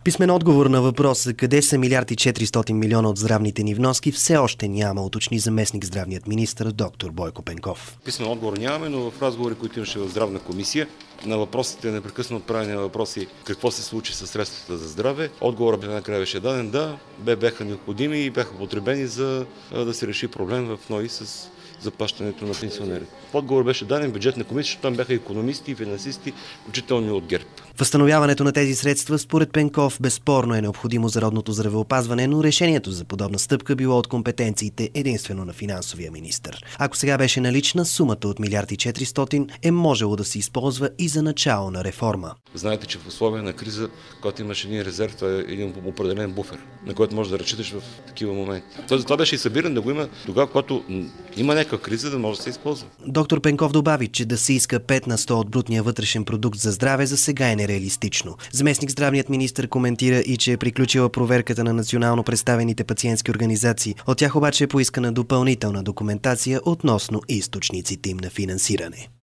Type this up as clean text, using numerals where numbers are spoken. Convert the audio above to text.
Писмен отговор на въпроса къде са 1,4 милиарда от здравните ни вноски все още няма, уточни заместник здравният министър доктор Бойко Пенков. Писмен отговор нямаме, но в разговори, които имаше в здравна комисия, на въпросите, непрекъснато отправени въпроси какво се случи с средствата за здраве, отговорът накрая беше даден да, бяха необходими и бяха потребени за да се реши проблем в НОИ с заплащането на пенсионерите. Отговор беше даден в бюджетна комисия, защото там бяха икономисти и финансисти, включително и от ГЕРБ. Възстановяването на тези средства, според Пенков, безспорно е необходимо за родното здравеопазване, но решението за подобна стъпка било от компетенциите единствено на финансовия министър. Ако сега беше налична, сумата от 1,4 милиарда е можело да се използва и за начало на реформа. Знаете, че в условия на криза, когато имаш един резерв, това е един определен буфер, на който можеш да разчиташ в такива моменти. Това беше и събиран да го има тогава, когато има някаква криза, да може да се използва. Доктор Пенков добави, че да се иска 5 на 100 от брутния вътрешен продукт за здраве за сега е нереалистично. Заместник здравният министър коментира и че е приключила проверката на национално представените пациентски организации. От тях обаче е поискана допълнителна документация относно източниците им на финансиране.